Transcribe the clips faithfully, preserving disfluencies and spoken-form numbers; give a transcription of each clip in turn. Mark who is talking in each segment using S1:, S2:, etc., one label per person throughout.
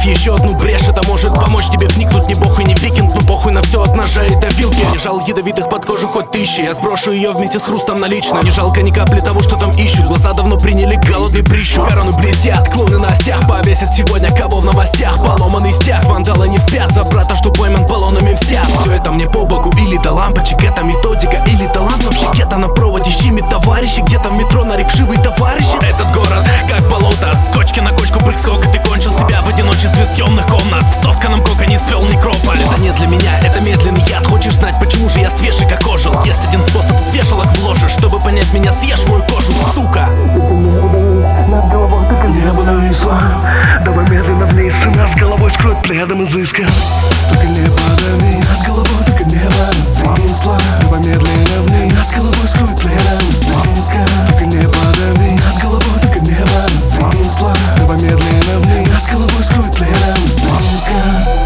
S1: еще одну брешь. Это может помочь тебе вникнуть. Не бог и не викинг, но похуй на все от ножа и до вилки. Не жал ядовитых под кожу хоть тысячи. Я сброшу ее вместе с хрустом налично. Не жалко ни капли того, что там ищут. Глаза давно приняли голодный прищур. Короны блестят, клоуны на стях. Повесят сегодня кого в новостях. Поломанный стяг, вандалы не спят. За брата, что пойман баллонами мстят. Все это мне по боку или до лампочек. Это методика или талант вообще. Где-то на проводе щемит товарищи. Где-то в метро нарикшивый товарищи. Этот город как болото. С кочки на кочку прыг скок. И ты кончил себя в одиночестве съемных комнат. В сотканном коконе свел некрополь. Это не для меня, это медленный яд. Хочешь знать, почему же я свежий как ожил? Есть один способ, с вешалок вложишь. Чтобы понять меня, съешь мою кожу, сука.
S2: Над головой только небо нависло. Давай медленно вниз, и нас головой скроет пледом изыска. Только не подавись, над головой только небо нависло. Давай медленно вниз, нас головой скроет пледом изыска. Только не подавись, над головой только небо нависло. Давай медленно вниз, нас головой скроет пледом изыска.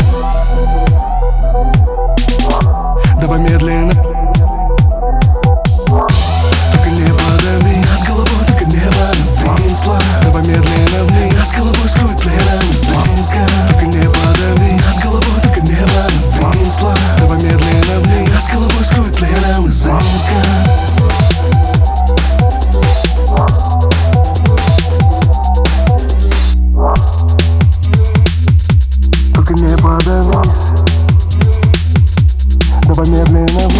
S2: Давай медленно. Только не подавись, над головой только небо нависло. Давай медленно вниз, нас головой скроет пледом изыска. Только не подавись, над головой только небо нависло. Давай медленно вниз, нас головой скроет пледом изыска. Только не подавись. Давай медленно